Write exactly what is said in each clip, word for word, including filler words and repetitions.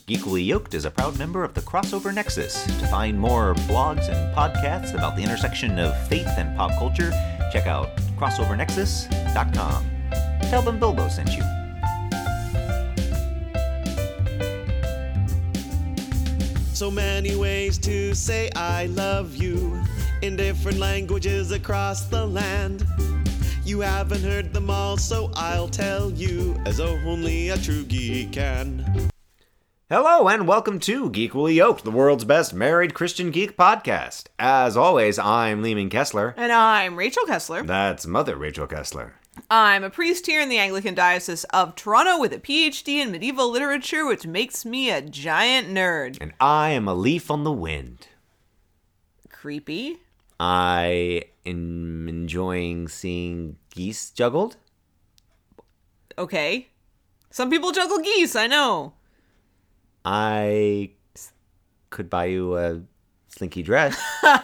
Geekly Yoked is a proud member of the Crossover Nexus. To find more blogs and podcasts about the intersection of faith and pop culture, check out crossover nexus dot com. Tell them Bilbo sent you. So many ways to say I love you in different languages across the land. You haven't heard them all, so I'll tell you as only a true geek can. Hello and welcome to Geekly Yoked, the world's best married Christian geek podcast. As always, I'm Lehman Kessler. And I'm Rachel Kessler. That's Mother Rachel Kessler. I'm a priest here in the Anglican Diocese of Toronto with a P H D in medieval literature, which makes me a giant nerd. And I am a leaf on the wind. Creepy. I am enjoying seeing geese juggled. Okay. Some people juggle geese, I know. I could buy you a slinky dress.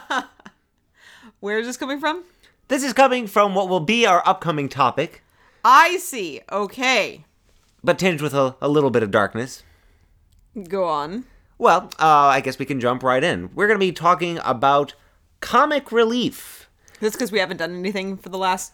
Where is this coming from? This is coming from what will be our upcoming topic. I see. Okay. But tinged with a, a little bit of darkness. Go on. Well, uh, I guess we can jump right in. We're going to be talking about comic relief. That's because we haven't done anything for the last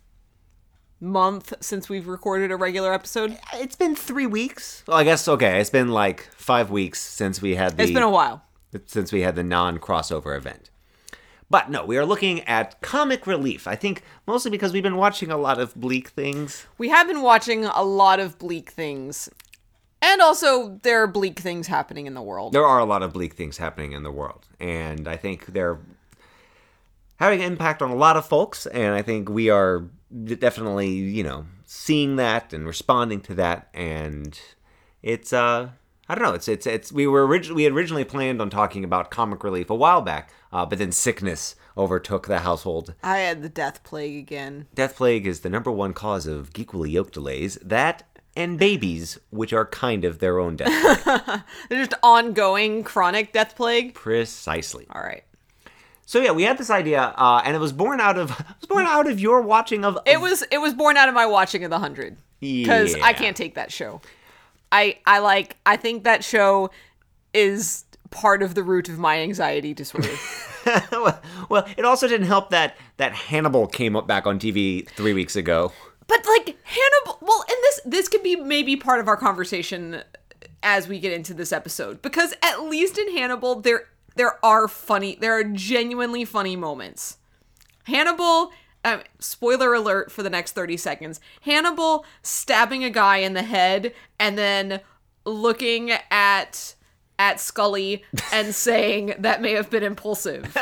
month since we've recorded a regular episode. It's been three weeks. Well, I guess, okay, it's been like five weeks since we had the... It's been a while. Since we had the non-crossover event. But no, we are looking at comic relief. I think mostly because we've been watching a lot of bleak things. We have been watching a lot of bleak things. And also, there are bleak things happening in the world. There are a lot of bleak things happening in the world. And I think they're having an impact on a lot of folks. And I think we are definitely, you know, seeing that and responding to that. And it's, uh, I don't know, it's, it's, it's, we were originally, we had originally planned on talking about comic relief a while back. Uh, but then sickness overtook the household. I had the death plague again. Death plague is the number one cause of geekly yoke delays. That and babies, which are kind of their own death plague. They're just ongoing chronic death plague? Precisely. All right. So yeah, we had this idea, uh, and it was born out of it was born out of your watching of. of it was it was born out of my watching of The Hundred. Because yeah. I can't take that show. I I like I think that show is part of the root of my anxiety disorder. Well, it also didn't help that that Hannibal came up back on T V three weeks ago. But like Hannibal, well, and this this could be maybe part of our conversation as we get into this episode, because at least in Hannibal there there are funny, there are genuinely funny moments. Hannibal, um, spoiler alert for the next thirty seconds. Hannibal stabbing a guy in the head and then looking at. at Scully and saying that may have been impulsive.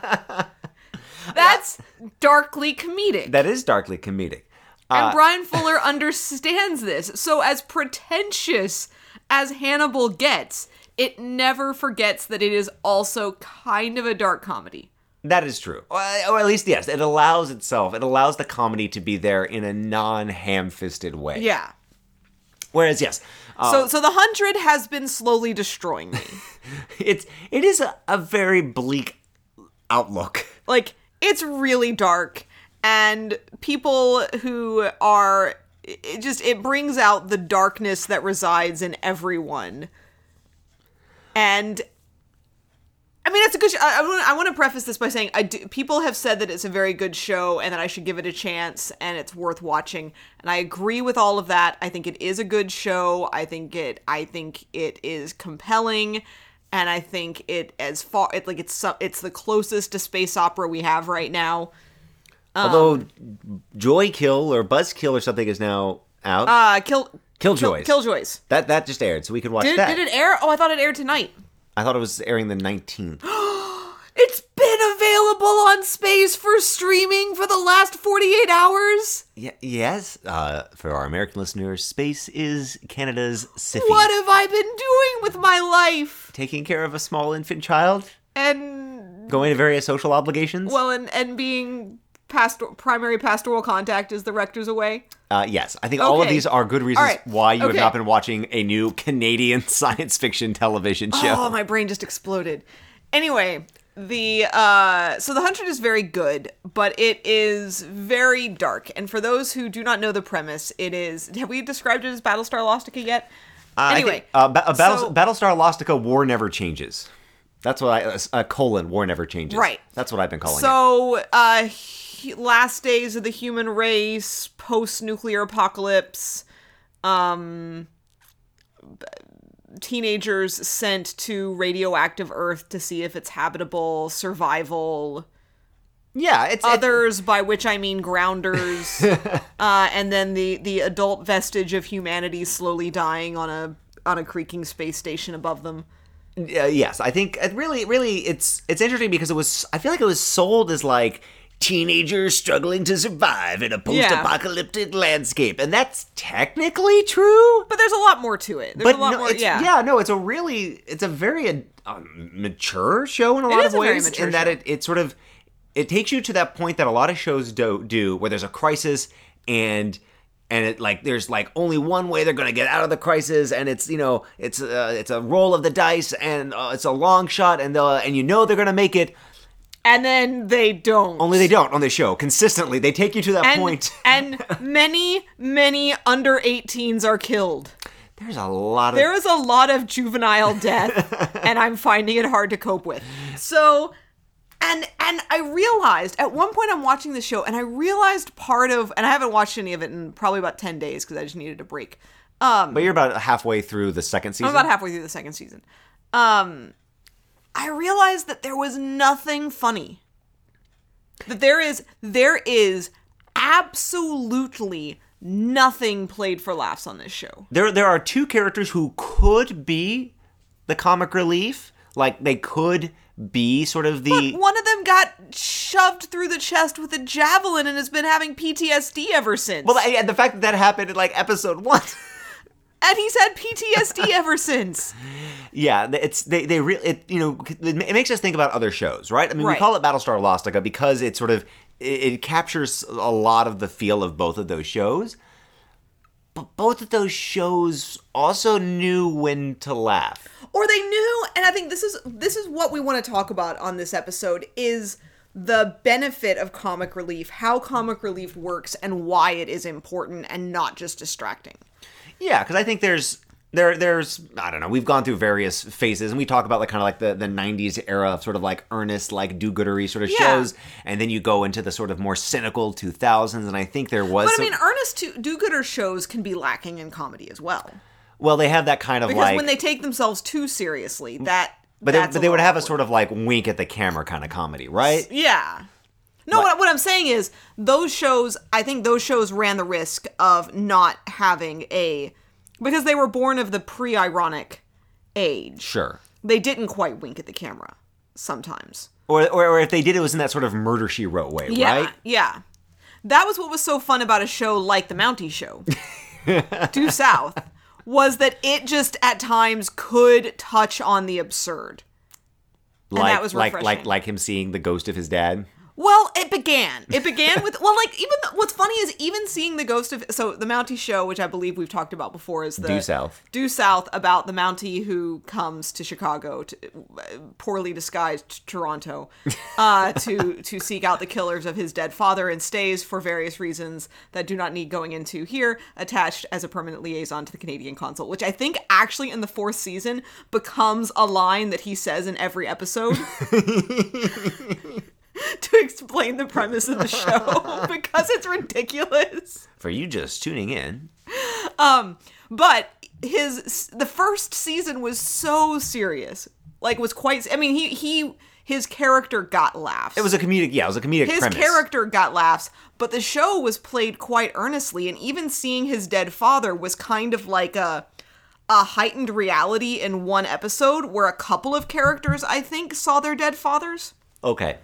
That's darkly comedic. That is darkly comedic. And Uh, Brian Fuller understands this. So as pretentious as Hannibal gets, it never forgets that it is also kind of a dark comedy. That is true. Or at least, yes, it allows itself, it allows the comedy to be there in a non-ham-fisted way. Yeah. Whereas, yes. Uh, So so the Hundred has been slowly destroying me. it's, it is a, a very bleak outlook. Like, it's really dark, and people who are, it just, it brings out the darkness that resides in everyone. And, I mean, it's a good show. I, I, want, I want to preface this by saying, I do, people have said that it's a very good show, and that I should give it a chance, and it's worth watching. And I agree with all of that. I think it is a good show. I think it, I think it is compelling. And I think it as far it like it's it's the closest to space opera we have right now. Um, Although Joy Kill or Buzzkill or something is now out. Uh, Kill Killjoys. Kill, Killjoys. That that just aired, so we could watch Did, that. did it air? Oh, I thought it aired tonight. I thought it was airing the nineteenth. It's been available on Space for streaming for the last forty-eight hours. Y- yes, uh, for our American listeners, Space is Canada's Syfy. What have I been doing with my life? Taking care of a small infant child? And Going to various social obligations? well, and and being pastor- primary pastoral contact as the rector's away. Uh, yes, I think all of Okay. these are good reasons All right. why you Okay. have not been watching a new Canadian science fiction television show. Oh, my brain just exploded. Anyway, the uh, so The Hundred is very good, but it is very dark. And for those who do not know the premise, it is. Have we described it as Battlestar Galactica yet? Uh, Anyway, I think, uh, ba- uh, Battle- so- Battlestar Galactica: War Never Changes. That's what I uh, uh, colon War Never Changes. Right. That's what I've been calling it. So, uh, he- last days of the human race, post-nuclear apocalypse, um, b- teenagers sent to radioactive Earth to see if it's habitable, survival, Yeah, it's it- others, by which I mean grounders, uh, and then the, the adult vestige of humanity slowly dying on a on a creaking space station above them. Uh, yes, I think it really, really, it's it's interesting because it was. I feel like it was sold as like teenagers struggling to survive in a post-apocalyptic landscape, and that's technically true. But there's a lot more to it. There's But a lot no, more, it's, yeah. yeah, no, it's a really, it's a very um, mature show in a lot is of a very ways, mature in that show. it it sort of it takes you to that point that a lot of shows do do where there's a crisis and. And it like there's like only one way they're gonna get out of the crisis, and it's you know it's uh, it's a roll of the dice, and uh, it's a long shot, and they'll and you know they're gonna make it. And then they don't. Only they don't on the show consistently. They take you to that and, point. and many, many under eighteens are killed. There's a lot of There is a lot of juvenile death, and I'm finding it hard to cope with. So, and and I realized at one point I'm watching the show, and I realized part of, and I haven't watched any of it in probably about ten days because I just needed a break. Um, But you're about halfway through the second season. I'm about halfway through the second season. Um, I realized that there was nothing funny. That there is there is absolutely nothing played for laughs on this show. There, there are two characters who could be the comic relief. Like they could be sort of the. But one of them got shoved through the chest with a javelin and has been having P T S D ever since. Well, and the fact that that happened in like episode one. And he's had P T S D ever since. Yeah, it's they they really it you know it makes us think about other shows, right? I mean, Right. we call it Battlestar Galactica because it sort of it, it captures a lot of the feel of both of those shows. But both of those shows also knew when to laugh. Or they knew, and I think this is this is what we want to talk about on this episode is the benefit of comic relief, how comic relief works, and why it is important and not just distracting. Yeah, because I think there's there there's I don't know. We've gone through various phases, and we talk about like kind of like the the nineties era of sort of like earnest, like do-goodery sort of Yeah. shows, and then you go into the sort of more cynical two thousands, and I think there was. But I some- mean, earnest to- do-gooder shows can be lacking in comedy as well. well, they have that kind of Because like. when they take themselves too seriously, that but they, that's but they would little have a awkward. sort of like wink at the camera kind of comedy, right? Yeah. No, Like- what, what I'm saying is those shows, I think those shows ran the risk of not having a, because they were born of the pre-ironic age. Sure. They didn't quite wink at the camera sometimes. Or, or or if they did, it was in that sort of Murder She Wrote way, Yeah, right? yeah. That was what was so fun about a show like The Mountie Show, Due South, was that it just at times could touch on the absurd. Like, that was like, refreshing. like, like him seeing the ghost of his dad. Well, it began. It began with, well, like, even, the, what's funny is even seeing the ghost of, so the Mountie Show, which I believe we've talked about before, is the... Due South. Due South, about the Mountie who comes to Chicago, to, poorly disguised Toronto, uh, to, to seek out the killers of his dead father, and stays for various reasons that do not need going into here, attached as a permanent liaison to the Canadian consul, which I think actually in the fourth season becomes a line that he says in every episode. To explain the premise of the show because it's ridiculous. For you just tuning in. But his the first season was so serious. Like was quite I mean he he his character got laughs. It was a comedic, yeah, it was a comedic his premise. character got laughs, but the show was played quite earnestly, and even seeing his dead father was kind of like a a heightened reality in one episode where a couple of characters I think saw their dead fathers. Okay.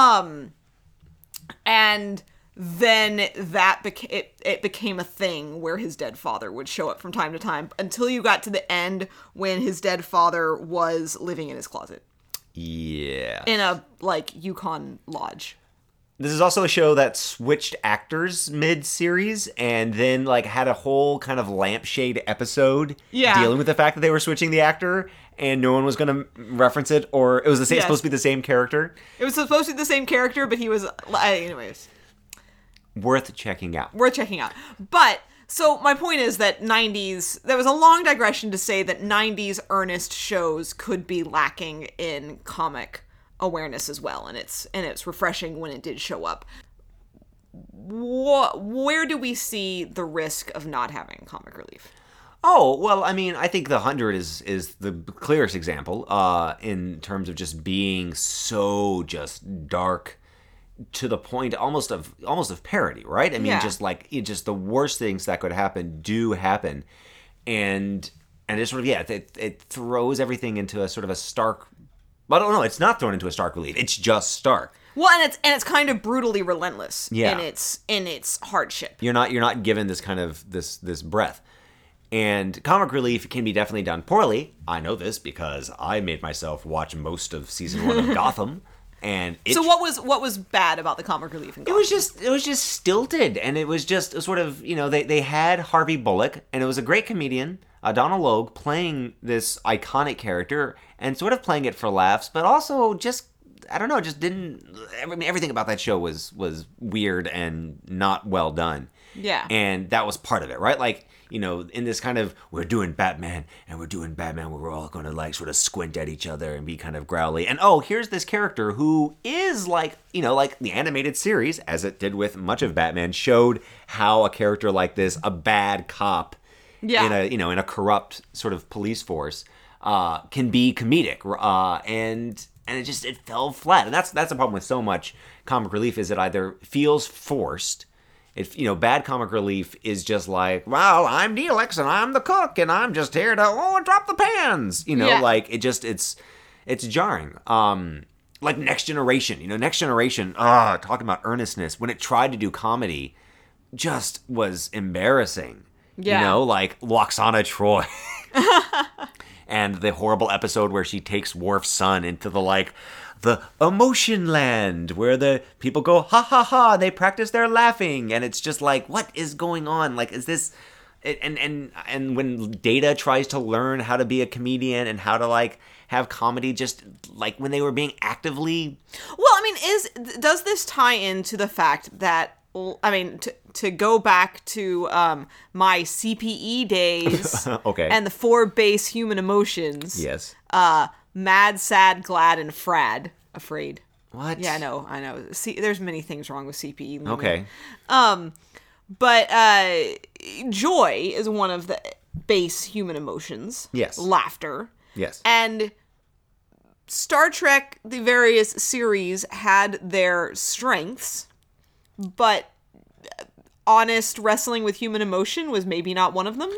And then that beca- it, it became a thing where his dead father would show up from time to time until you got to the end when his dead father was living in his closet Yeah. in a like Yukon lodge. This is also a show that switched actors mid-series and then like had a whole kind of lampshade episode Yeah. dealing with the fact that they were switching the actor and no one was going to reference it, or it was the same, Yes. supposed to be the same character. It was supposed to be the same character, but he was anyways Worth checking out. worth checking out. But So my point is that nineties, there was a long digression to say that nineties earnest shows could be lacking in comic awareness as well, and it's and it's refreshing when it did show up. Wh- where do we see the risk of not having comic relief? Oh, well, I mean, I think The Hundred is is the clearest example uh, in terms of just being so just dark to the point almost of almost of parody, right? I mean, Yeah. just like it, just the worst things that could happen do happen, and and it sort of yeah, it it throws everything into a sort of a stark. I don't know. It's not thrown into a stark relief. It's just stark. Well, and it's and it's kind of brutally relentless Yeah. in its in its hardship. You're not you're not given this kind of this this breath. And comic relief can be definitely done poorly. I know this because I made myself watch most of season one of Gotham, and it, So what was what was bad about the comic relief in it Gotham? was just it was just stilted, and it was just sort of you know they they had Harvey Bullock, and it was a great comedian, uh, Donald Logue, playing this iconic character and sort of playing it for laughs, but also just I don't know, just didn't. I mean, everything about that show was was weird and not well done. Yeah. And that was part of it, right? Like, you know, in this kind of, we're doing Batman, and we're doing Batman where we're all going to, like, sort of squint at each other and be kind of growly. And, oh, here's this character who is, like, you know, like the animated series, as it did with much of Batman, showed how a character like this, a bad cop Yeah. in a, you know, in a corrupt sort of police force, uh, can be comedic. Uh, and... And it just, it fell flat. And that's that's the problem with so much comic relief is it either feels forced. It, you know, bad comic relief is just like, well, I'm Neelix and I'm the cook and I'm just here to, oh, drop the pans. You know, Yeah. like, it just, it's, it's jarring. Um, like Next Generation, you know, Next Generation, ah, talking about earnestness, when it tried to do comedy, just was embarrassing. Yeah. You know, like Loxana Troy. And the horrible episode where she takes Worf's son into the, like, the emotion land, where the people go, ha ha ha, they practice their laughing, and it's just like, what is going on? Like, is this... And, and, and when Data tries to learn how to be a comedian and how to, like, have comedy, just, like, when they were being actively... Well, I mean, is does this tie into the fact that I mean, to, to go back to um, my C P E days Okay. and the four base human emotions. Yes. Uh, mad, sad, glad, and frad. Afraid. What? Yeah, I know, I know. See, there's many things wrong with C P E. Okay. Um, but uh, joy is one of the base human emotions. Yes. Laughter. Yes. And Star Trek, the various series, had their strengths, but honest wrestling with human emotion was maybe not one of them.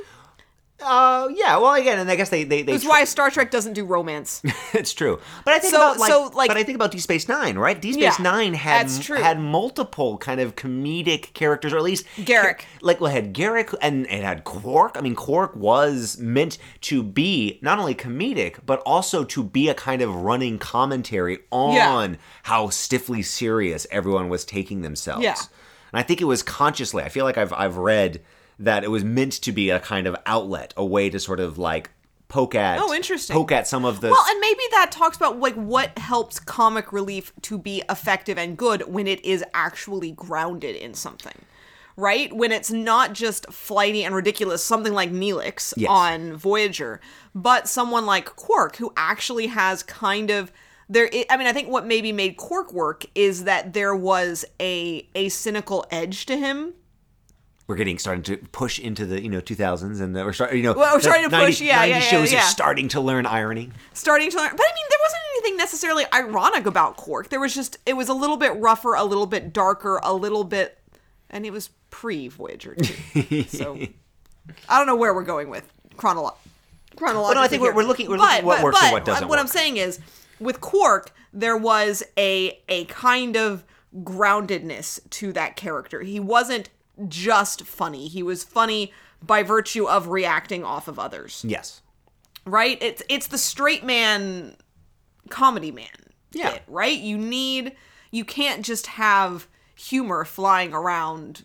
Uh, yeah, well, again, and I guess they... they, they That's why Star Trek doesn't do romance. It's true. But I think So- about, like, so, like- but I think about Deep Space Nine, right? Deep Yeah, Space Nine had that's true. had multiple kind of comedic characters, or at least... Garrick. Like, well, it had Garrick, and it had Quark. I mean, Quark was meant to be not only comedic, but also to be a kind of running commentary on Yeah. how stiffly serious everyone was taking themselves. Yeah. And I think it was consciously. I feel like I've I've read that it was meant to be a kind of outlet, a way to sort of like poke at. Oh, interesting. Poke at some of the. Well, and maybe that talks about like what helps comic relief to be effective and good when it is actually grounded in something. Right? When it's not just flighty and ridiculous, something like Neelix Yes. on Voyager, but someone like Quark who actually has kind of there. I mean, I think what maybe made Quark work is that there was a a cynical edge to him. We're getting starting to push into the you know two thousands, and we're starting you know Well, we're the starting to push, ninety yeah, ninety yeah, yeah, shows yeah. are starting to learn irony. Starting to learn, but I mean, there wasn't anything necessarily ironic about Quark. There was just it was a little bit rougher, a little bit darker, a little bit, and it was pre-Voyager too. So I don't know where we're going with chronolo- chronologically. Well, no, I think we're- here. we're looking- we're But- looking at what but- works and but what doesn't What I'm work. saying is, with Quark, there was a a kind of groundedness to that character. He wasn't just funny. He was funny by virtue of reacting off of others. Yes. Right? It's it's the straight man comedy man. Yeah. bit, right? You need you can't just have humor flying around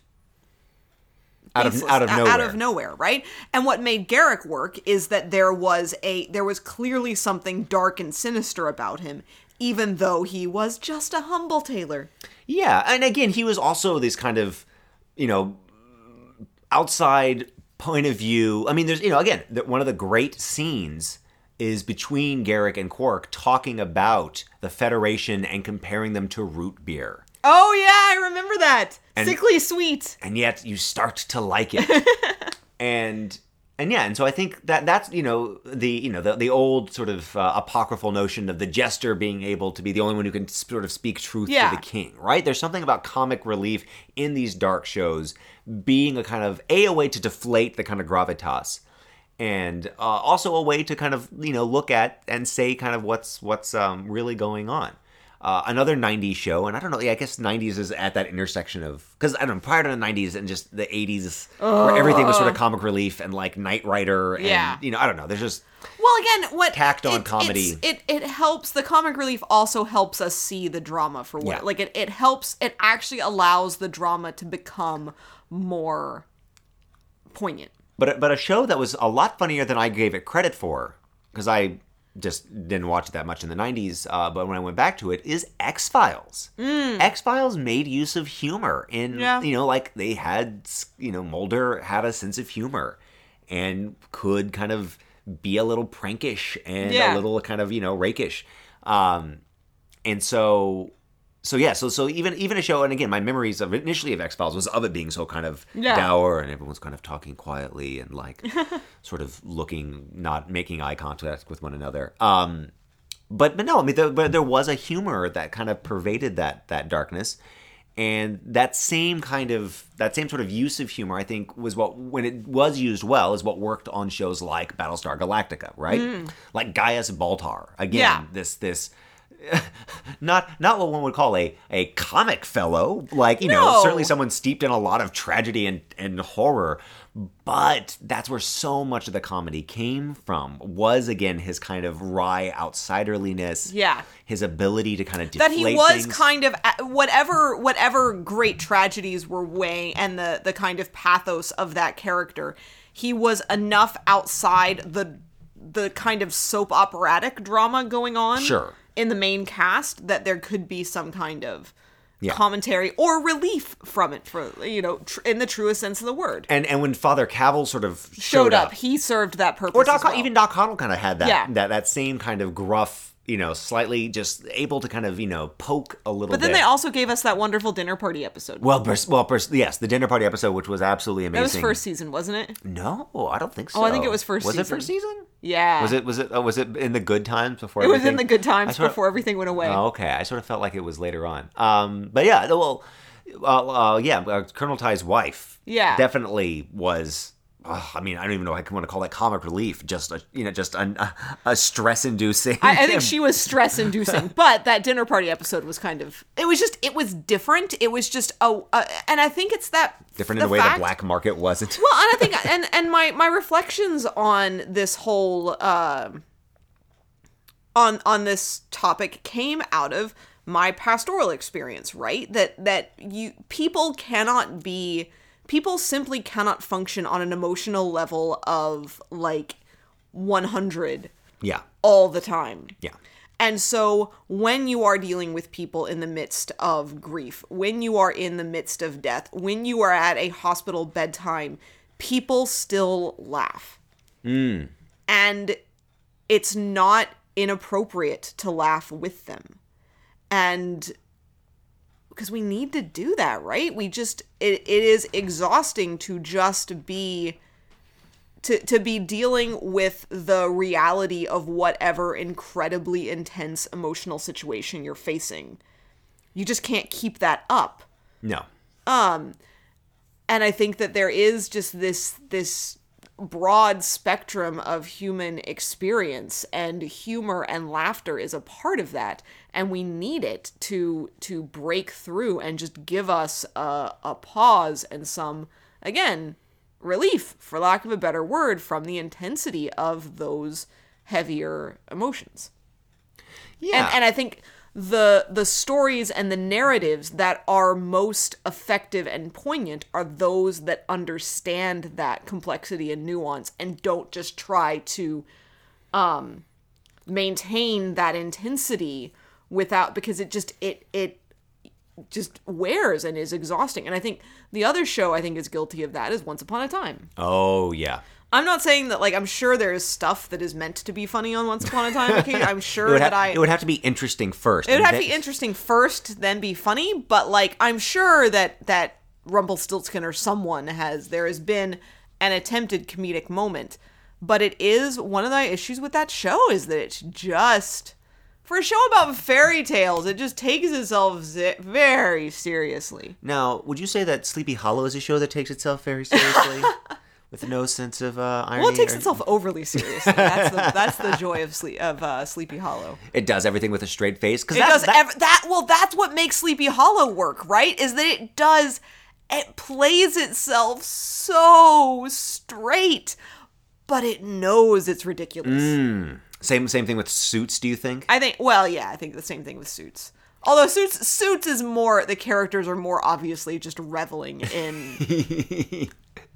Out of faceless, out of o- nowhere. out of nowhere, right? And what made Garrick work is that there was a there was clearly something dark and sinister about him, even though he was just a humble tailor. Yeah, and again, he was also this kind of, you know, outside point of view. I mean, there's, you know, again, the, one of the great scenes is between Garrick and Quark talking about the Federation and comparing them to root beer. Oh, yeah, I remember that. And, Sickly sweet. And yet you start to like it. and and yeah, and so I think that that's, you know, the, you know, the, the old sort of uh, apocryphal notion of the jester being able to be the only one who can sort of speak truth yeah. to the king, right? There's something about comic relief in these dark shows being a kind of, A, a way to deflate the kind of gravitas, and uh, also a way to kind of, you know, look at and say kind of what's what's um, really going on. Uh, another nineties show, and I don't know, yeah, I guess nineties is at that intersection of, because I don't know, prior to the nineties and just the eighties, uh, where everything was sort of comic relief and like Knight Rider, and, yeah. you know, I don't know, there's just well, again, what tacked on it, comedy. It it helps, the comic relief also helps us see the drama for what, yeah. like it, it helps, it actually allows the drama to become more poignant. But but a show that was a lot funnier than I gave it credit for, because I just didn't watch it that much in the nineties, uh, but when I went back to it, is X-Files. Mm. X-Files made use of humor in, yeah. you know, like they had, you know, Mulder had a sense of humor and could kind of be a little prankish and yeah. a little kind of, you know, rakish. Um, and so... So yeah, so so even even a show, and again, my memories of initially of X-Files was of it being so kind of yeah. dour, and everyone's kind of talking quietly and like sort of looking, not making eye contact with one another. Um, but but no, I mean, there, but there was a humor that kind of pervaded that that darkness, and that same kind of that same sort of use of humor, I think, was what, when it was used well, is what worked on shows like Battlestar Galactica, right? Mm. Like Gaius Baltar, again, yeah. this this. Not not what one would call a, a comic fellow, like, you no. know, certainly someone steeped in a lot of tragedy and, and horror, but that's where so much of the comedy came from, was, again, his kind of wry outsiderliness, yeah. his ability to kind of deflate that he was things. kind of, whatever whatever great tragedies were weighing, and the, the kind of pathos of that character, he was enough outside the the kind of soap operatic drama going on. Sure. In the main cast, that there could be some kind of yeah. commentary or relief from it, for, you know, tr- in the truest sense of the word. And and when Father Cavill sort of showed, showed up, up, he served that purpose. Or Doc, as well. even Doc Connell kind of had that, yeah. that that same kind of gruff, you know, slightly just able to kind of, you know, poke a little bit. But then bit. they also gave us that wonderful dinner party episode. Well, pers- well, pers- yes, the dinner party episode, which was absolutely amazing. That was first season, wasn't it? No, I don't think so. Oh, I think it was first was season. Was it first season? Yeah. Was it was it oh, was it in the good times before it everything? was in the good times sort of, before everything went away. Oh, okay. I sort of felt like it was later on. Um, but yeah, well, uh, uh, yeah, uh, Colonel Ty's wife yeah. definitely was... Oh, I mean, I don't even know if I want to call that comic relief. Just a, you know, just a, a stress-inducing. I, I think she was stress-inducing, but that dinner party episode was kind of. It was just. It was different. It was just. Oh, uh, and I think it's that different the in a way fact, the black market wasn't. Well, and I think, and and my my reflections on this whole uh, on on this topic came out of my pastoral experience. Right, that that you people cannot be. People simply cannot function on an emotional level of, like, one hundred yeah. all the time. Yeah. And so when you are dealing with people in the midst of grief, when you are in the midst of death, when you are at a hospital bedtime, people still laugh. Mm. And it's not inappropriate to laugh with them. And... because we need to do that, right? We just, it, it is exhausting to just be, to, to be dealing with the reality of whatever incredibly intense emotional situation you're facing. You just can't keep that up. No. Um, and I think that there is just this, this broad spectrum of human experience, and humor and laughter is a part of that, and we need it to to break through and just give us a, a pause and some, again, relief, for lack of a better word, from the intensity of those heavier emotions. Yeah. And, and I think the the stories and the narratives that are most effective and poignant are those that understand that complexity and nuance and don't just try to um, maintain that intensity without, because it just it it just wears and is exhausting. And I think the other show I think is guilty of that is Once Upon a Time. Oh, yeah. I'm not saying that, like, I'm sure there is stuff that is meant to be funny on Once Upon a Time. Okay? I'm sure It would, that have, I... it would have to be interesting first. It would and have to then- be interesting first, then be funny. But, like, I'm sure that, that Rumpelstiltskin or someone has... There has been an attempted comedic moment. But it is... One of the issues with that show is that it's just... For a show about fairy tales, it just takes itself zi- very seriously. Now, would you say that Sleepy Hollow is a show that takes itself very seriously? With no sense of uh, irony? Well, it takes or- itself overly seriously. That's the that's the joy of sleep of uh, Sleepy Hollow. It does everything with a straight face. Cause It that's, does that, ev- that. Well, that's what makes Sleepy Hollow work, right? Is that it does it plays itself so straight, but it knows it's ridiculous. Mm. Same same thing with Suits, do you think? I think. Well, yeah, I think the same thing with Suits. Although Suits Suits is more the characters are more obviously just reveling in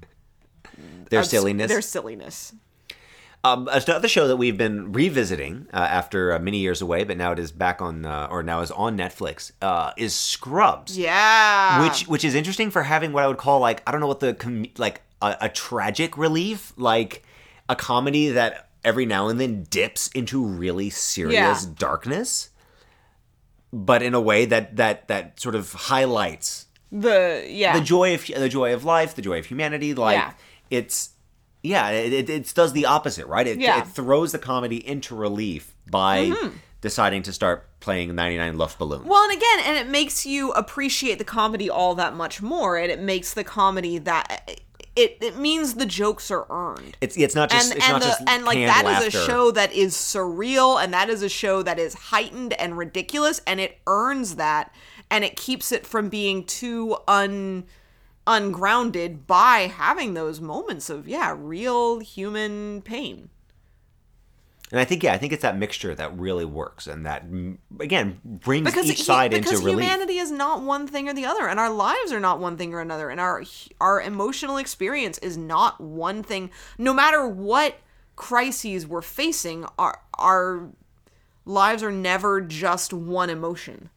Their abs- silliness. Their silliness. Um, another show that we've been revisiting uh, after uh, many years away, but now it is back on, uh, or now is on Netflix, uh, is Scrubs. Yeah. Which which is interesting for having what I would call like I don't know what the com- like a, a tragic relief, like a comedy that every now and then dips into really serious Yeah. darkness, but in a way that that that sort of highlights the yeah the joy of the joy of life, the joy of humanity. Like Yeah. it's yeah, it, it, it does the opposite, right? It, Yeah. it throws the comedy into relief by deciding to start playing ninety-nine Luft Balloons. Well, and again, and it makes you appreciate the comedy all that much more, and it makes the comedy that it it means the jokes are earned. It's it's not just and it's and not the, just and like canned that laughter. is a show that is surreal, and that is a show that is heightened and ridiculous, and it earns that, and it keeps it from being too un ungrounded by having those moments of yeah real human pain. And I think yeah, I think it's that mixture that really works, and that mm, again brings Because each he- side because into relief. humanity is not one thing or the other, and our lives are not one thing or another, and our our emotional experience is not one thing. No matter what crises we're facing, our our lives are never just one emotion.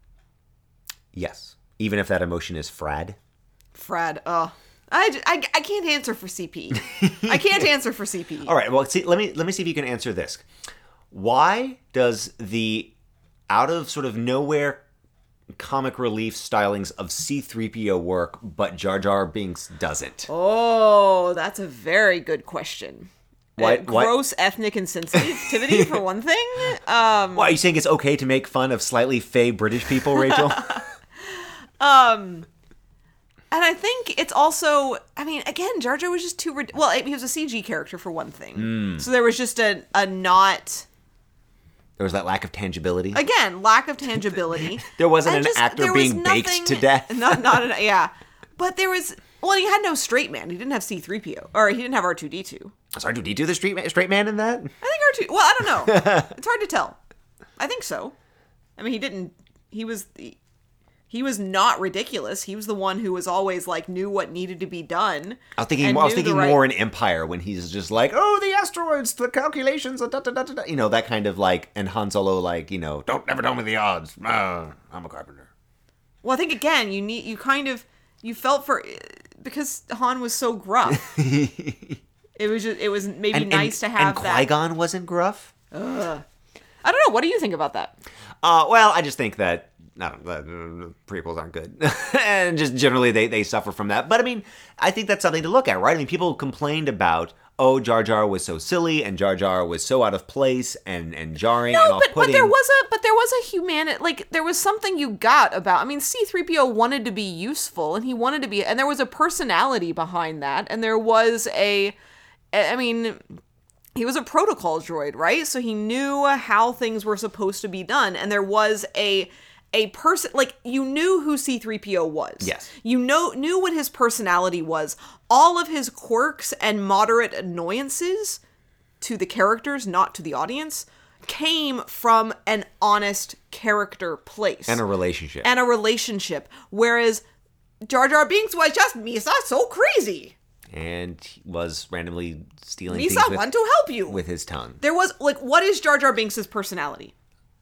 Yes, even if that emotion is frad. Frad, uh, I, j- I, I can't answer for C P. I can't answer for C P. All right, well, see, let me let me see if you can answer this. Why does the out of sort of nowhere comic relief stylings of C three P O work, but Jar Jar Binks doesn't? Oh, that's a very good question. Why- Uh, why- gross ethnic insensitivity for one thing. Um, Why are you saying it's okay to make fun of slightly fey British people, Rachel? And I think it's also, I mean, again, Jar Jar was just too, rid- well, he was a C G character for one thing. Hmm. So there was just a, a not, There was that lack of tangibility. again, lack of tangibility. There wasn't And an just- actor there was being baked nothing- to death. Not, not an, yeah. But there was, well, he had no straight man. He didn't have C three P O, or he didn't have R two D two. Sorry, did he do the straight man, straight man in that? I think R two, well, I don't know. It's hard to tell. I think so. I mean, he didn't, he was, the, he was not ridiculous. He was the one who was always like knew what needed to be done. I was thinking, and I was knew the thinking right- more in Empire when he's just like, oh, the asteroids, the calculations, da, da, da, da, da. You know, that kind of like, and Han Solo like, you know, don't never tell me the odds. Uh, I'm a carpenter. Well, I think again, you need you kind of you felt for because Han was so gruff. It was just it was maybe And, nice and, to have and that. Qui-Gon wasn't gruff. I don't know. What do you think about that? Uh, well, I just think that I don't know, the prequels aren't good, and just generally they, they suffer from that. But I mean, I think that's something to look at, right? I mean, people complained about, oh, Jar Jar was so silly, and Jar Jar was so out of place and, and jarring and No, but, off-putting. but there was a but there was a humanity like there was something you got about. I mean, C three P O wanted to be useful, and he wanted to be, and there was a personality behind that, and there was a, I mean. He was a protocol droid, right? So he knew how things were supposed to be done, and there was a a person like you knew who C three P O was. Yes. You know knew what his personality was. All of his quirks and moderate annoyances to the characters, not to the audience, came from an honest character place. and a relationship. and a relationship. Whereas Jar Jar Binks was just Misa so crazy. and he was randomly stealing Misa things with, want to help you. with his tongue. There was like, what is Jar Jar Binks' personality?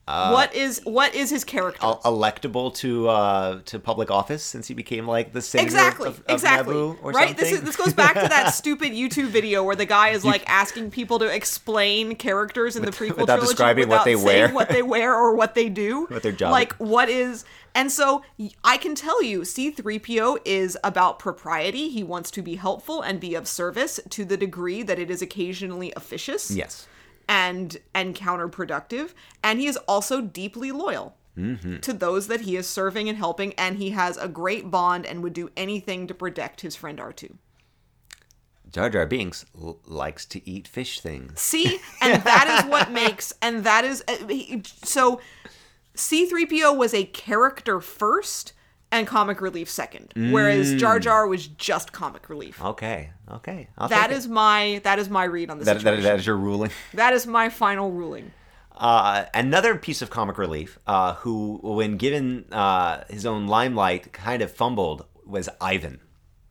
what is what is his character? El- electable to uh, to public office since he became like the savior Exactly, of, of exactly. Naboo or right. something. This is this goes back to that stupid YouTube video where the guy is like asking people to explain characters in the prequel without trilogy describing what without they saying wear. what they wear or what they do, What their job like is. what is. And so I can tell you, C three P O is about propriety. He wants to be helpful and be of service to the degree that it is occasionally officious. Yes. and and counterproductive, and he is also deeply loyal Mm-hmm. to those that he is serving and helping, and he has a great bond and would do anything to protect his friend R two. Jar Jar Binks l- likes to eat fish things. See, and that is what makes, and that is uh, he- so C three P O was a character first and comic relief second, whereas Jar Jar was just comic relief. Okay, okay. I'll That take is my that is my read on the it. that, situation. that, that is your ruling. That is my final ruling. Uh, another piece of comic relief, uh, who, when given uh, his own limelight, kind of fumbled, was Ivan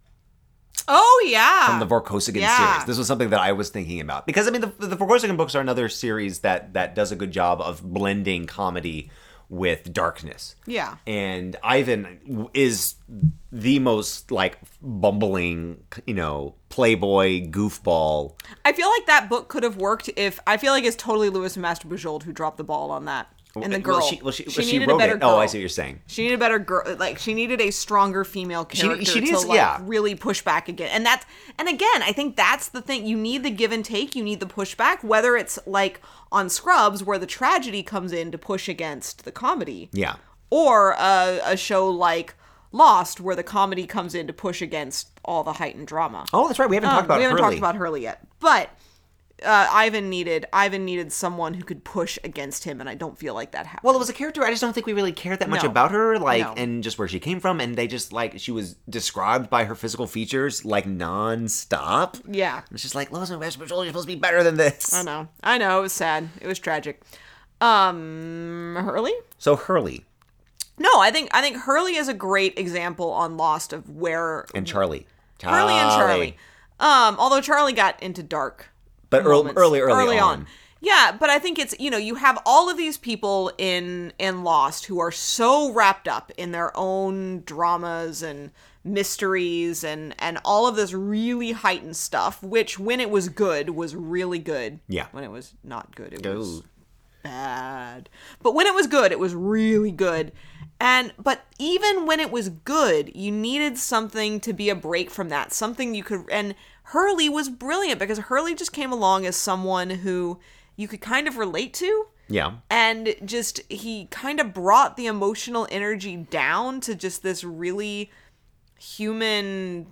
Oh yeah, from the Vorkosigan Yeah. series. This was something that I was thinking about because I mean the, the Vorkosigan books are another series that that does a good job of blending comedy with darkness. Yeah. And Ivan is the most like bumbling, you know, playboy goofball. I feel like that book could have worked if I feel like it's totally Louis and Master Bujold who dropped the ball on that. And the girl, Well, she, well, she, well, she needed wrote a better it. girl. Oh, I see what you're saying. She needed a better girl. Like she needed a stronger female character she needs- to like yeah. really push back again. And that's and again, I think that's the thing. You need the give and take. You need the pushback. Whether it's like on Scrubs, where the tragedy comes in to push against the comedy, Yeah. or a, a show like Lost, where the comedy comes in to push against all the heightened drama. Oh, that's right. We haven't talked Um, about we haven't Hurley. talked about Hurley yet, but uh, Ivan needed Ivan needed someone who could push against him, and I don't feel like that happened. Well, it was a character. I just don't think we really cared that much No. about her, like, No. and just where she came from. And they just like she was described by her physical features like non-stop. yeah, It's just like Lois and Master Patrol, you're supposed to be better than this. I know, I know. It was sad. It was tragic. Um, Hurley? So Hurley No, I think I think Hurley is a great example on Lost of where and Charlie. Hurley and Charlie. Um, although Charlie got into dark. But early, moments early, early, on. Yeah, but I think it's, you know, you have all of these people in in Lost who are so wrapped up in their own dramas and mysteries and and all of this really heightened stuff, which when it was good was really good. Yeah. When it was not good, it Ooh. was bad. But when it was good, it was really good. And but even when it was good, you needed something to be a break from that. Something you could, and Hurley was brilliant because Hurley just came along as someone who you could kind of relate to. Yeah. And just he kind of brought the emotional energy down to just this really human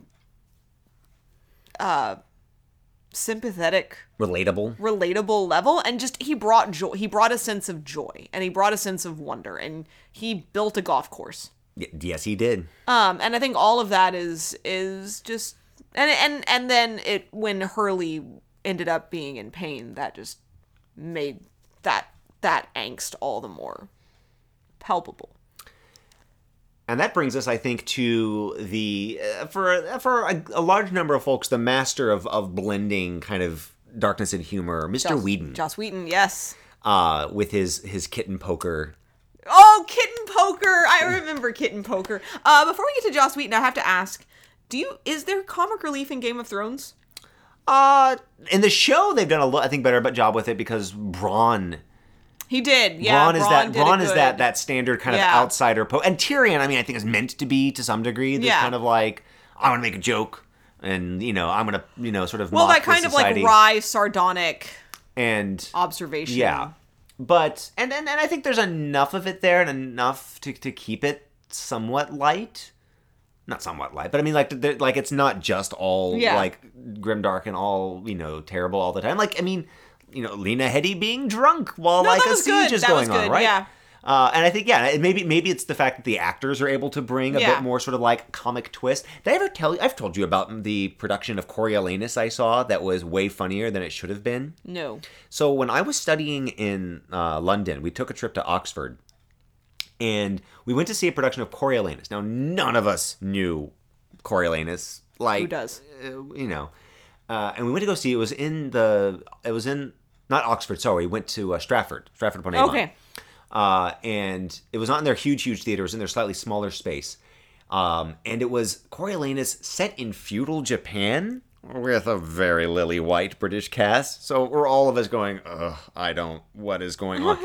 uh sympathetic, Relatable. relatable level, and just he brought joy. He brought a sense of joy, and he brought a sense of wonder, and he built a golf course. Y- yes, he did. Um, and I think all of that is is just and and and then it when Hurley ended up being in pain, that just made that that angst all the more palpable. And that brings us, I think, to the uh, for for a, a large number of folks, the master of, of blending kind of darkness and humor, Mister Joss, Whedon, Joss Whedon, yes. uh, with his his kitten poker. Oh, Kitten Poker! I remember Kitten Poker. Uh, before we get to Joss Whedon, I have to ask: Do you is there comic relief in Game of Thrones? Uh, in the show, they've done a lo- I think better job with it because Braun. He did, yeah. Braun is that did it Braun is that good. that standard kind Yeah. of outsider po- and Tyrion. I mean, I think is meant to be to some degree. This Yeah. kind of like I want to make a joke, and you know I'm gonna you know sort of Well, mock that kind the of like society. wry, sardonic and observation. yeah, but and, and and I think there's enough of it there and enough to to keep it somewhat light. Not somewhat light, but I mean like the, like it's not just all Yeah. like grimdark and all you know terrible all the time. Like I mean. You know, Lena Headey being drunk while No, like that a was siege good. is That going was good, on, right? yeah. Uh, and I think, yeah, it- maybe maybe it's the fact that the actors are able to bring a Yeah. bit more sort of like comic twist. Did I ever tell you? I've told you about the production of Coriolanus I saw that was way funnier than it should have been. No. So when I was studying in uh, London, we took a trip to Oxford, and we went to see a production of Coriolanus. Now, none of us knew Coriolanus. Like, Who does? uh, you know, uh, and we went to go see. It was in the. It was in not Oxford. Sorry, we went to uh, Stratford, Stratford upon Avon. Okay. uh, and it was not in their huge, huge theater. It was in their slightly smaller space. Um, and it was Coriolanus set in feudal Japan with a very lily white British cast. So we're all of us going, ugh, I don't, what is going on?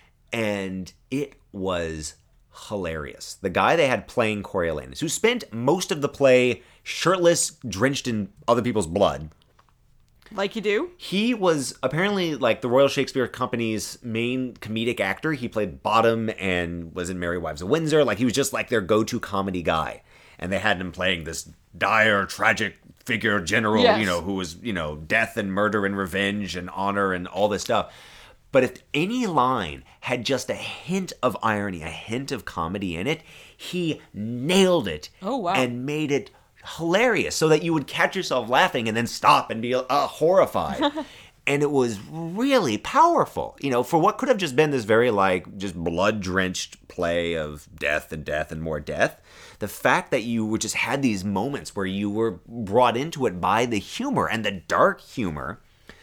And it was hilarious. The guy they had playing Coriolanus, who spent most of the play shirtless, drenched in other people's blood. Like you do? He was apparently like the Royal Shakespeare Company's main comedic actor. He played Bottom and was in Merry Wives of Windsor. Like he was just like their go-to comedy guy. And they had him playing this dire, tragic figure general, Yes. you know, who was, you know, death and murder and revenge and honor and all this stuff. But if any line had just a hint of irony, a hint of comedy in it, he nailed it. Oh, wow. And made it hilarious so that you would catch yourself laughing and then stop and be uh, horrified. And it was really powerful, you know, for what could have just been this very like just blood-drenched play of death and death and more death. The fact that you were just had these moments where you were brought into it by the humor, and the dark humor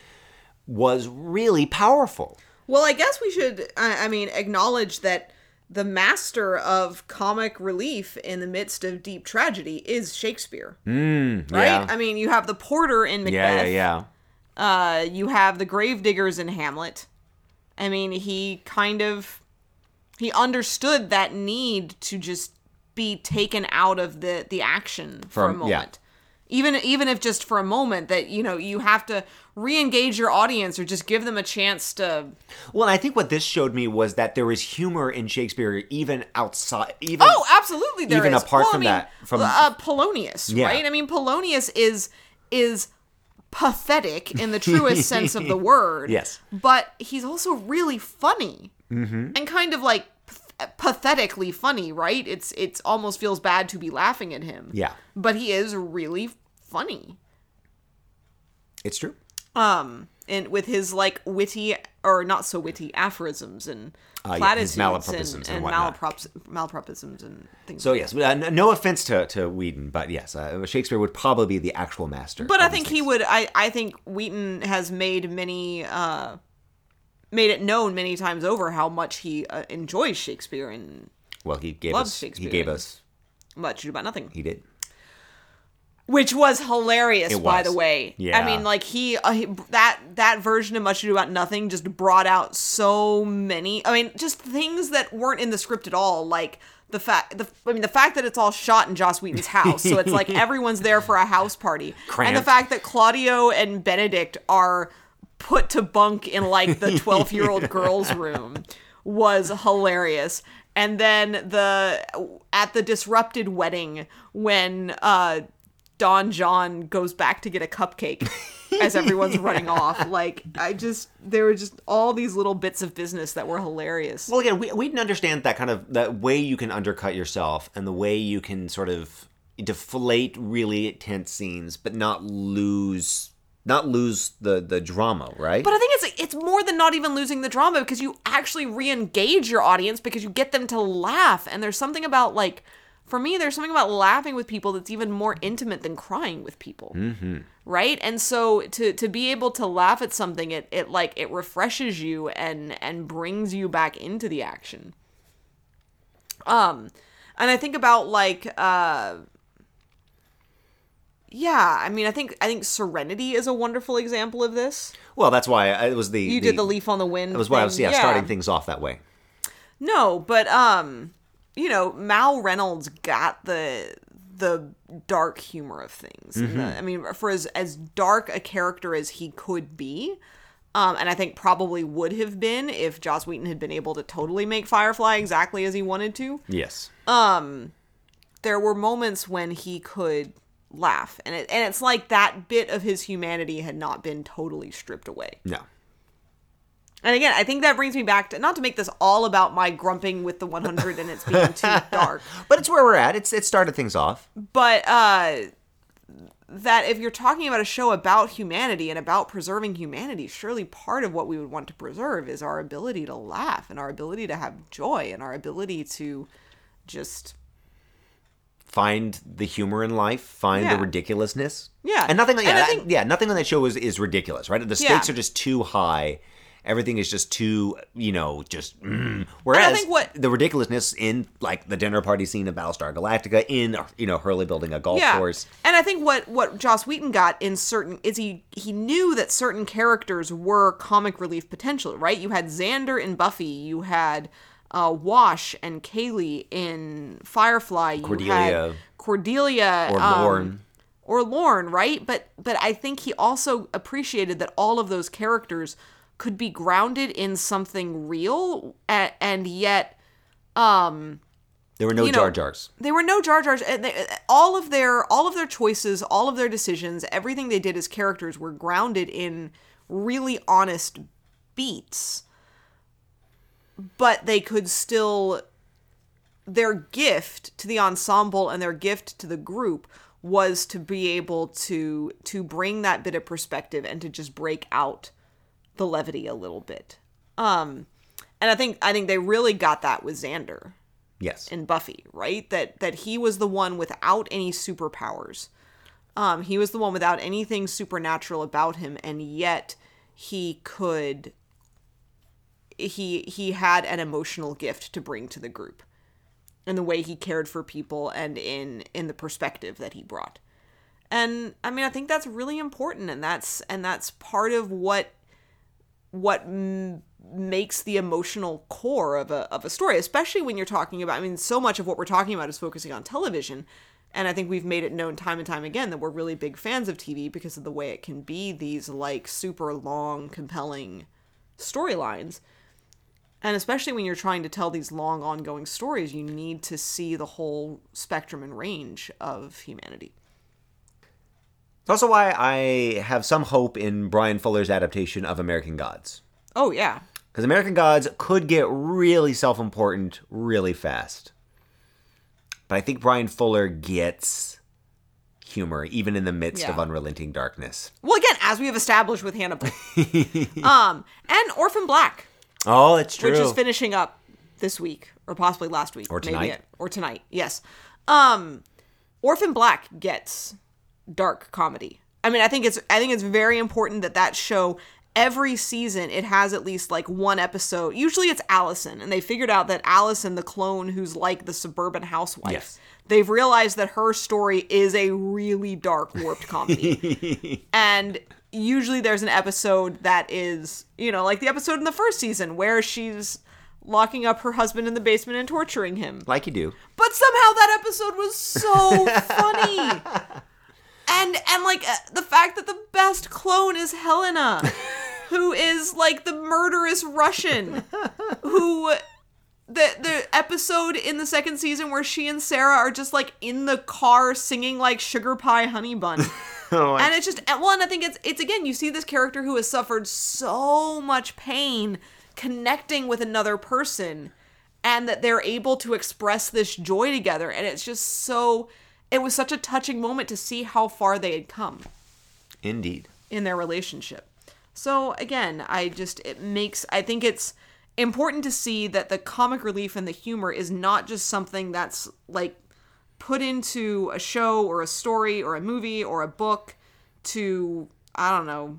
was really powerful. Well, I guess we should, I, I mean, acknowledge that the master of comic relief in the midst of deep tragedy is Shakespeare. Mm, right? yeah. I mean, you have the porter in Yeah, Macbeth. yeah, yeah. Uh, you have the gravediggers in Hamlet. I mean, he kind of, he understood that need to just be taken out of the, the action for From- a yeah. moment. Even even if just for a moment, that, you know, you have to re-engage your audience or just give them a chance to... Well, I think what this showed me was that there was humor in Shakespeare even outside, even Oh, absolutely there even is. apart Well, I from mean, that, from- uh, Polonius, Yeah. right? I mean, Polonius is is pathetic in the truest sense of the word. Yes. But he's also really funny. Mm-hmm. And kind of like path- pathetically funny, right? It's it's almost feels bad to be laughing at him. Yeah. But he is really funny. It's true. Um, and with his like witty or not so witty aphorisms and Uh, yeah, platitudes his malapropisms and and, and whatnot. malaprops- malapropisms and things. So like yes, uh, n- no offense to, to Whedon, but yes, uh, Shakespeare would probably be the actual master. But I of these think he things. would. I, I think Wheaton has made many, uh, made it known many times over how much he uh, enjoys Shakespeare and Well, he gave loves us. Shakespeare He gave and- us. Much Ado About Nothing, He did. which was hilarious, It by was. the way. Yeah. I mean, like he, uh, he that that version of Much Ado About Nothing just brought out so many. I mean, just things that weren't in the script at all, like. The fact, the I mean, the fact that it's all shot in Joss Whedon's house, so it's like everyone's there for a house party, and the Cramped. fact that Claudio and Benedict are put to bunk in like the twelve-year-old girl's room was hilarious. And then the at the disrupted wedding when uh, Don John goes back to get a cupcake as everyone's running off, like I just there were just all these little bits of business that were hilarious. Well, again, we we didn't understand that kind of that way you can undercut yourself and the way you can sort of deflate really tense scenes, but not lose not lose the the drama, right? But I think it's it's more than not even losing the drama, because you actually re-engage your audience because you get them to laugh. And there's something about, like, for me, there's something about laughing with people that's even more intimate than crying with people. Mm-hmm. Right? And so to to be able to laugh at something, it it like it refreshes you and and brings you back into the action. Um, and I think about like uh. Yeah, I mean, I think I think Serenity is a wonderful example of this. Well, that's why I, it was the You did the Leaf on the Wind. That was why I was thing. yeah, starting things off that way. No, but um, you know, Mal Reynolds got the the dark humor of things. Mm-hmm. And the- I mean, for as as dark a character as he could be, um, and I think probably would have been if Joss Whedon had been able to totally make Firefly exactly as he wanted to. Yes. There were moments when he could laugh, and it and it's like that bit of his humanity had not been totally stripped away. No. And again, I think that brings me back to, not to make this all about my grumping with the one hundred and it's being too dark, But it's where we're at. It's it started things off. but uh, that if you're talking about a show about humanity and about preserving humanity, surely part of what we would want to preserve is our ability to laugh and our ability to have joy and our ability to just... Find the humor in life, find Yeah. the ridiculousness. Yeah. And nothing yeah, And I that- think- yeah, nothing on that show is, is ridiculous, right? The stakes Yeah. are just too high. Everything is just too, you know, just. Mm. Whereas think what- the ridiculousness in like the dinner party scene of Battlestar Galactica, in you know Hurley building a golf yeah. course. And I think what what Joss Whedon got in certain is he he knew that certain characters were comic relief potential, right? You had Xander in Buffy, you had uh, Wash and Kaylee in Firefly, you Cordelia. had Cordelia Or um, Lorne. or Lorne, right? But but I think he also appreciated that all of those characters could be grounded in something real, and, and yet um There were no you know, Jar Jars. They were no Jar Jars. and they- All of their all of their choices, all of their decisions, everything they did as characters were grounded in really honest beats. But they could still, their gift to the ensemble and their gift to the group was to be able to to bring that bit of perspective and to just break out the levity a little bit. Um, and I think I think they really got that with Xander Yes. in Buffy, right? That that he was the one without any superpowers. Um, he was the one without anything supernatural about him, and yet he could. He he had an emotional gift to bring to the group, in the way he cared for people and in in the perspective that he brought. And I mean, I think that's really important, and that's and that's part of what what m- makes the emotional core of a of a story, especially when you're talking about. I mean, so much of what we're talking about is focusing on television, and I think we've made it known time and time again that we're really big fans of T V because of the way it can be these like super long, compelling storylines. And especially when you're trying to tell these long, ongoing stories, you need to see the whole spectrum and range of humanity. It's also why I have some hope in Brian Fuller's adaptation of American Gods. Oh, yeah. Because American Gods could get really self-important really fast. But I think Brian Fuller gets humor, even in the midst Yeah. of unrelenting darkness. Well, again, as we have established with Hannibal. um, and Orphan Black, Oh, it's true. which is finishing up this week, or possibly last week. Or tonight. Maybe, or tonight, yes. Um, Orphan Black gets dark comedy. I mean, I think it's I think it's very important that that show, every season, it has at least like one episode. Usually it's Allison, and they figured out that Allison, the clone who's like the suburban housewife, Yes. they've realized that her story is a really dark, warped comedy. And usually there's an episode that is, you know, like the episode in the first season where she's locking up her husband in the basement and torturing him. Like you do. But somehow that episode was so funny. And and like uh, the fact that the best clone is Helena, who is like the murderous Russian, who the the episode in the second season where she and Sarah are just like in the car singing like Sugar Pie Honey Bun. Oh, And it's just, and well, and I think it's, it's again, you see this character who has suffered so much pain connecting with another person, and that they're able to express this joy together. And it's just so, it was such a touching moment to see how far they had come Indeed. in their relationship. So again, I just, it makes, I think it's important to see that the comic relief and the humor is not just something that's like put into a show or a story or a movie or a book to, I don't know,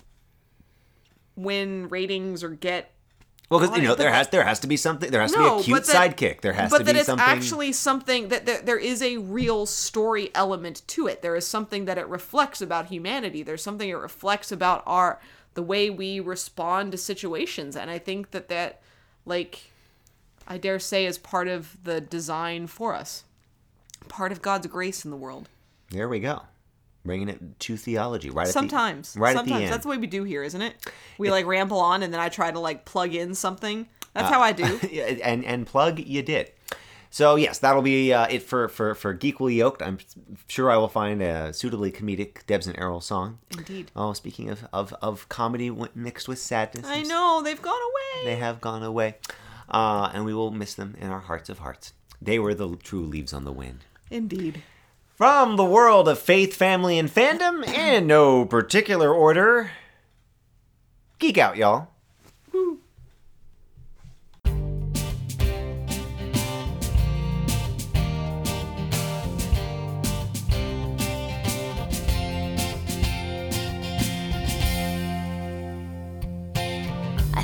win ratings or get. Well, because you know But there that- has there has to be something. There has to No, be a cute but that- sidekick. There has but to that be it's something. actually something that there, there is a real story element to it. There is something that it reflects about humanity. There's something it reflects about our the way we respond to situations. And I think that that, like, I dare say, is part of the design for us. Part of God's grace in the world. There we go. Bringing it to theology right Sometimes. at the right Sometimes. at the end. That's the way we do here, isn't it? We like ramble on and then I try to like plug in something. That's how I do. Yeah, and and plug you did. So yes, that'll be uh, it for, for, for Geekly Yoked. I'm sure I will find a suitably comedic Debs and Errol song. Indeed. Oh, speaking of, of, of comedy w- mixed with sadness. I know, they've gone away. They have gone away. Uh, and we will miss them in our hearts of hearts. They were the true leaves on the wind. Indeed. From the world of faith, family, and fandom, in no particular order, geek out, y'all.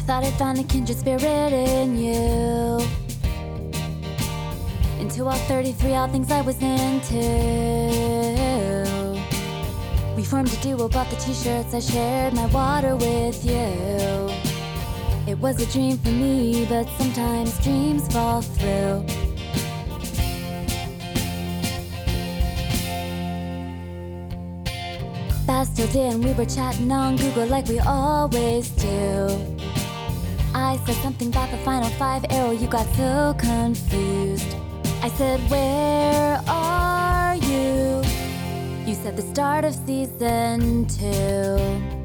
thought I'd found a kindred spirit in you. Into all thirty-three, all things I was into. We formed a duo, bought the t-shirts, I shared my water with you. It was a dream for me, but sometimes dreams fall through. Fast till day and we were chatting on Google like we always do. I said something about the final five arrow, you got so confused. I said, where are you? You said the start of season two.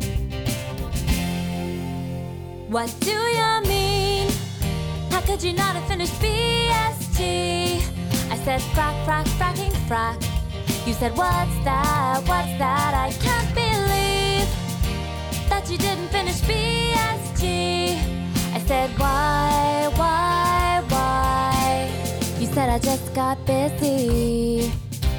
What do you mean? How could you not have finished B S G? I said, frack, frack, fracking, frack. You said, what's that, what's that? I can't believe that you didn't finish B S G. I said, why, why, why? You said I just got busy.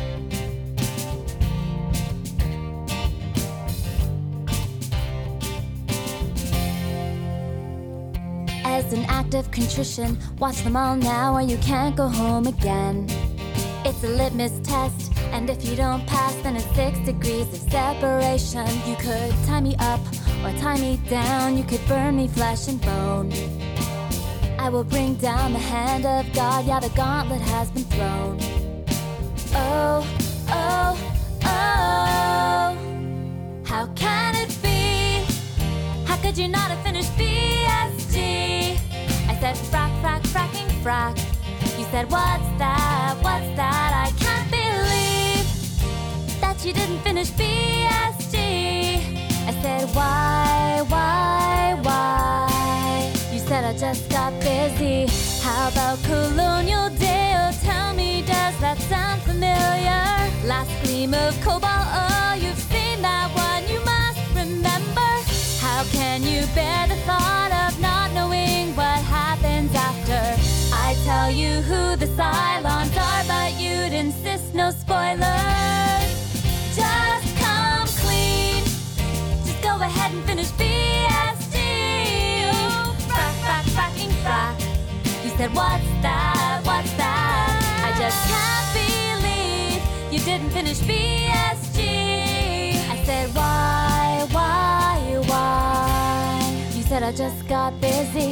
As an act of contrition, watch them all now or you can't go home again. It's a litmus test, and if you don't pass, then it's six degrees of separation. You could tie me up or tie me down, you could burn me flesh and bone. I will bring down the hand of God, yeah, the gauntlet has been thrown. Oh, oh, oh, how can it be? How could you not have finished B S G? I said frack, frack, fracking, frack. You said, what's that, what's that? I can't believe that you didn't finish B S G. I said, why, why, why? You said I just got busy. How about Colonial Dale? Tell me, does that sound familiar? Last gleam of cobalt, oh, you've seen that one, you must remember. How can you bear the thought of not knowing what happens after? I tell you who the Cylons are, but you'd insist no spoilers. Just come clean, just go ahead and finish B S G. Ooh, frack, frack, fracking, frack. You said, what's that, what's that? I just can't believe you didn't finish B S G. I said, why, why, why? You said I just got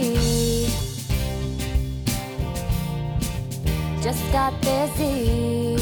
busy. Just got busy.